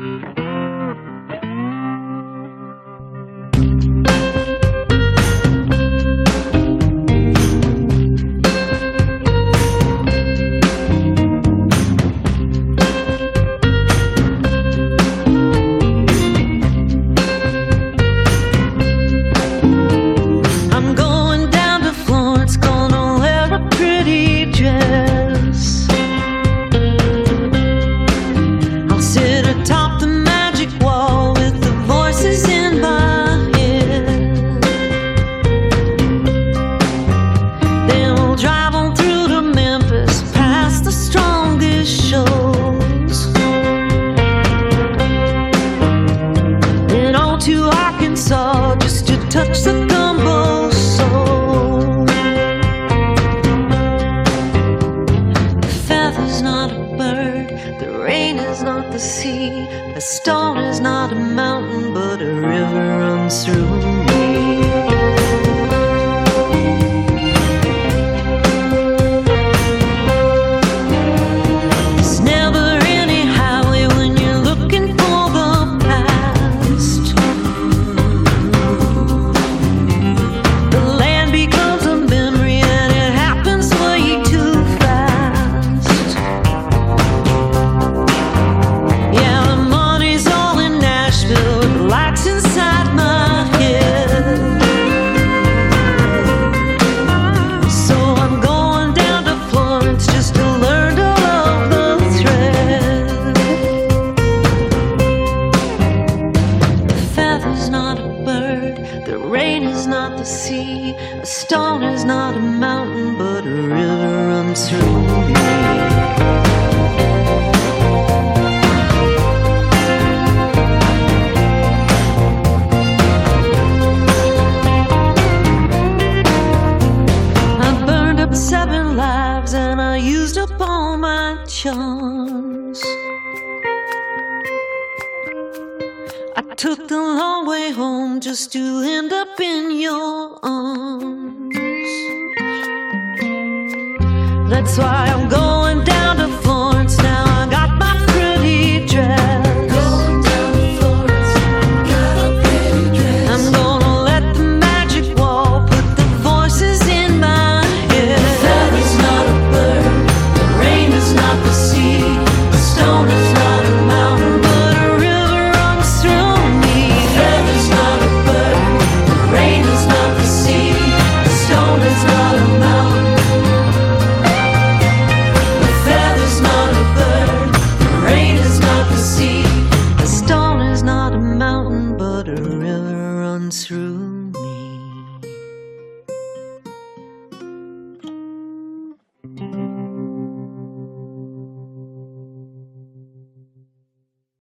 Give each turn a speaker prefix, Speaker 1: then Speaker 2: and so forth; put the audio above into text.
Speaker 1: Just to touch the gumbo soul. The feather's not a bird, the rain is not the sea, a stone is not a mountain, but a river runs through me. The rain is not the sea, a stone is not a mountain, but a river runs through me. I burned up 7 lives and I used up all my charms. I took the long way home just to end up in your arms. That's why I'm going down to Florence now. I got my pretty dress. Going down to Florence, got a pretty dress. I'm gonna let the magic wall put the voices in my head. The feather's not a bird, the rain is not the sea, the stone is not a mountain, but a river runs through me. The feather's not a bird, the rain is not the sea, the stone is not a mountain. The feather's not a bird, the rain is not the sea, the stone is not a mountain, but a river runs through